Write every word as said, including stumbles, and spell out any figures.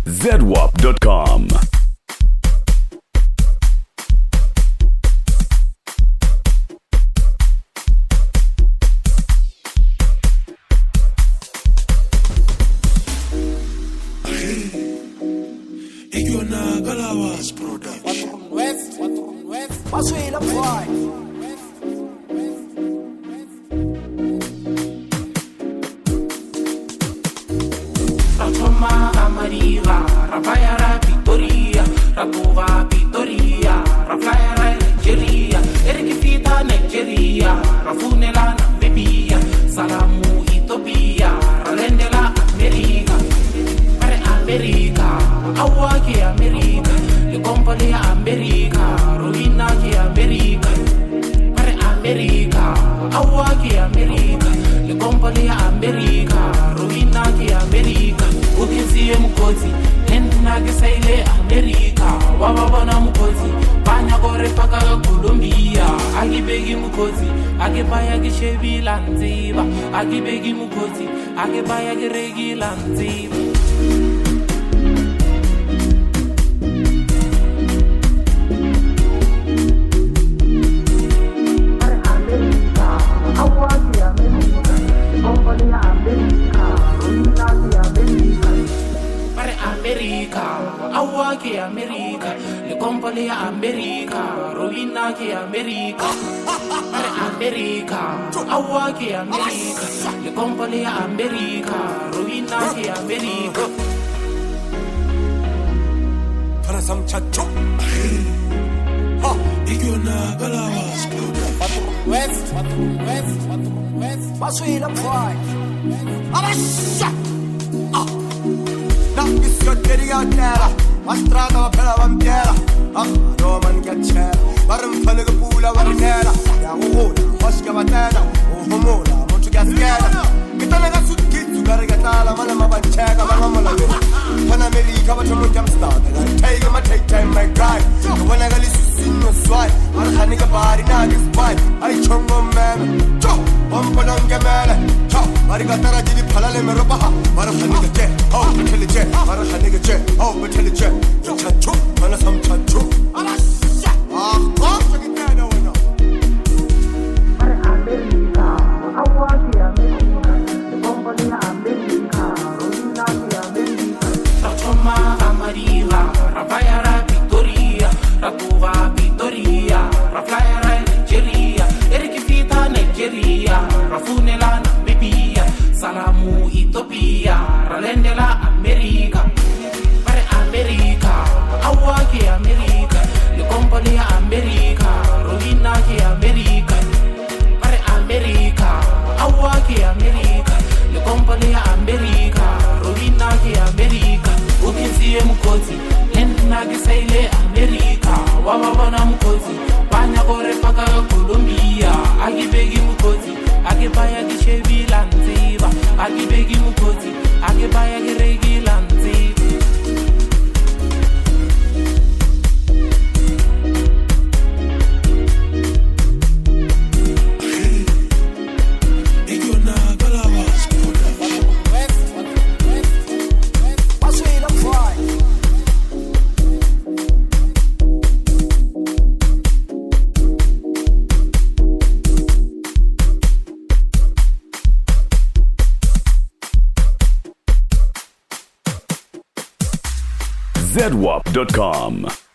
Z W A P dot com. West, what's we the boy? Ratoma Amariva, Rafaya Ra Victoria, Ratuva Victoria, Rafaya Ra Nigeria, Erikifita Nigeria, Rafunela Namibia, Salamu Ethiopia, Ralendela America, Pare America, Awake America, Le Company America, Ruina ke America, Pare America, Awake America, Le Company America, Ruina ke America. Ukisiye mukoti, nendina kisaile America. Wababona mukoti, banya kore paka Colombia. Akibegi mukoti, akibaya kishebi lanziba. Akibegi mukoti, akibaya kiregi lanziba. Awake America, le company America, Ruina ke America, Pare America, Awake America, le company America, Ruina ke America. Para some chacho. Ha, igona galawas. West, West, West, what's we the boy? Abasha. Ah. Now it's your daddy out there. Mastrada pela vampera, ah, Roman ghiacciera, varmpane che pula varnera, ya uola, osca batena, uhomola, montu gaskera, che tale ga sukkizzu gargatala, mana ma bancega, ma mamma la vera, pana America va ciamo jamstata, take my take time my drive, when I gali sussinno swai, marhani ga bari na ga spy, ai chongo meme, cho, bombolon gemele, cho, marigatara jidi phalale mero baha, marhani ga je, oh, betele je, marhani ga je, oh, betele je. Chacho, mana sam chacho. Alasha. Ah, oh, 저기 때려 오너. Pare America, Awake America, the company America, Ruina ke America. Ratoma Amariva, Rafaya Ra Victoria, Ratuva Victoria, Rafaya Ra Nigeria, Erikifita Nigeria, Rafunela Namibia, Salamu Ethiopia, Ralendela America. America, Awake America, le company America, Ruina ke America, Pare America, Awake America, le company America, Ruina ke America. Ukisiye mukoti, nendina kisaile America. Wababona mukoti, banya kore paka Colombia. Akibegi mukoti, akibaya kishebi lanziba. Akibegi mukoti, akibaya kiregi lanziba. Z W A P dot com.